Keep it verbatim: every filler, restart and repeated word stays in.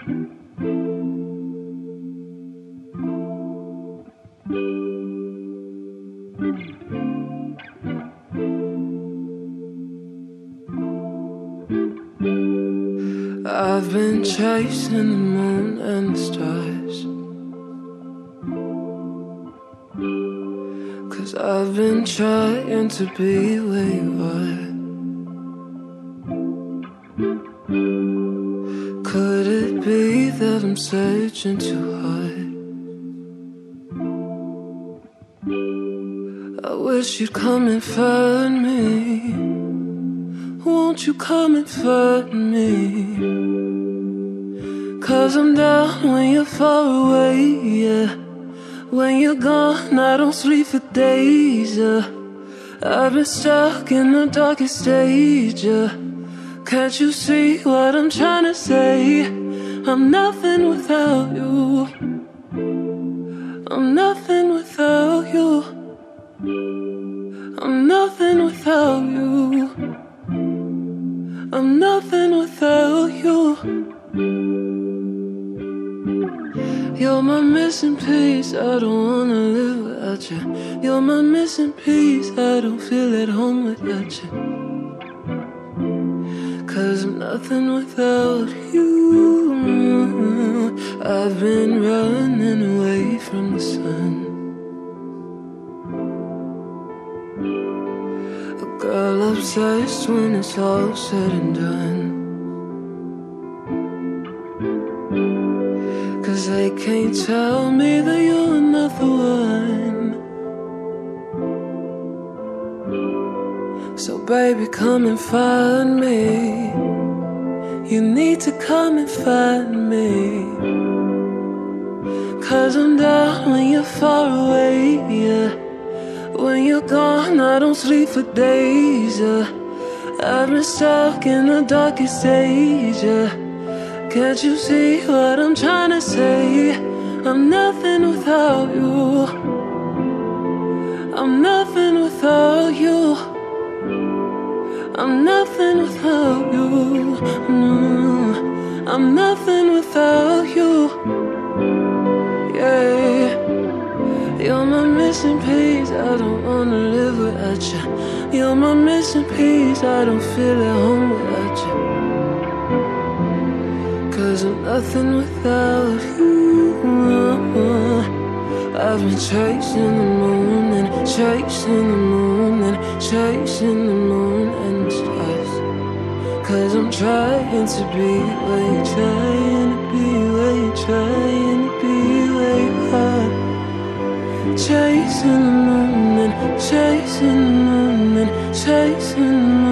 I've been chasing the moon and the stars, 'cause I've been trying to be where you are. Could it be that I'm searching too hard? I wish you'd come and find me. Won't you come and find me? 'Cause I'm down when you're far away, yeah. When you're gone, I don't sleep for days, yeah. I've been stuck in the darkest stage, yeah. Can't you see what I'm trying to say? I'm nothing without you. I'm nothing without you. I'm nothing without you. I'm nothing without you. You're my missing piece, I don't wanna live without you. You're my missing piece, I don't feel at home without you. 'Cause I'm nothing without you. I've been running away from the sun, a girl obsessed when it's all said and done. 'Cause they can't tell me that you're not the one. So baby, come and find me. You need to come and find me. 'Cause I'm down when you're far away, yeah. When you're gone, I don't sleep for days, yeah. I've been stuck in the darkest stage, yeah. Can't you see what I'm trying to say? I'm nothing without you. I'm nothing without you. I'm nothing without you. No, I'm nothing without you. Yeah, you're my missing piece, I don't wanna live without you. You're my missing piece, I don't feel at home without you. 'Cause I'm nothing without you. I've been chasing the moon and chasing the moon and chasing the moon and the stars. 'Cause I'm trying to be where you're trying to be, where you're trying to be, where you are. Chasing the moon and chasing the moon and chasing the moon.